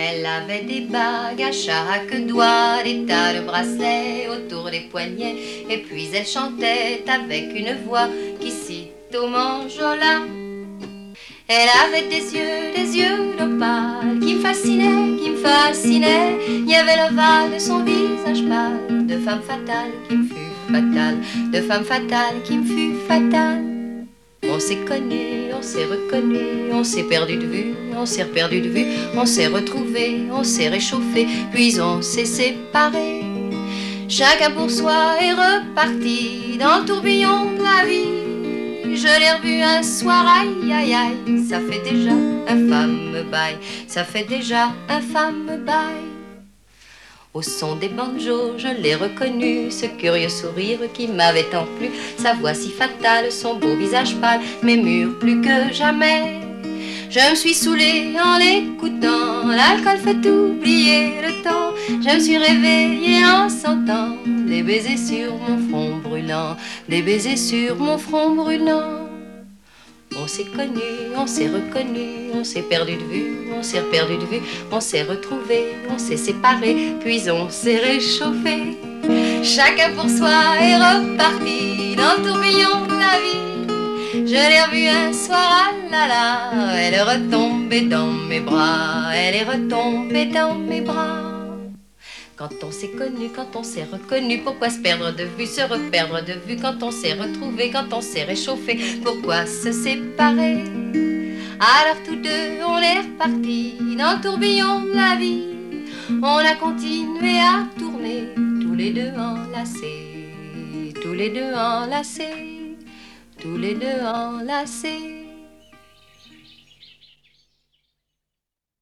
Elle avait des bagues à chaque doigt, des tas de bracelets autour des poignets, et puis elle chantait avec une voix qui sitôt m'enjola. Elle avait des yeux d'opale qui me fascinaient, qui me fascinaient. Il y avait l'ovale de son visage pâle, de femme fatale qui me fut fatale, de femme fatale qui me fut fatale. On s'est connu, on s'est reconnu, on s'est perdu de vue, on s'est perdu de vue, on s'est retrouvé, on s'est réchauffé, puis on s'est séparés. Chacun pour soi est reparti dans le tourbillon de la vie. Je l'ai revu un soir, aïe aïe aïe, ça fait déjà un fameux bail, ça fait déjà un fameux bail. Au son des banjos, je l'ai reconnu, ce curieux sourire qui m'avait tant plu, sa voix si fatale, son beau visage pâle, mes murs plus que jamais. Je me suis saoulée en l'écoutant, l'alcool fait oublier le temps. Je me suis réveillée en sentant des baisers sur mon front brûlant, des baisers sur mon front brûlant. On s'est connu, on s'est reconnu, on s'est perdu de vue, on s'est perdu de vue, on s'est retrouvé, on s'est séparé, puis on s'est réchauffé. Chacun pour soi est reparti dans le tourbillon de la vie. Je l'ai revue un soir, ah là là, elle est retombée dans mes bras, elle est retombée dans mes bras. Quand on s'est connu, quand on s'est reconnu, pourquoi se perdre de vue, se reperdre de vue? Quand on s'est retrouvé, quand on s'est réchauffé, pourquoi se séparer? Alors tous deux, on est repartis dans le tourbillon de la vie. On a continué à tourner, tous les deux enlacés, tous les deux enlacés, tous les deux enlacés.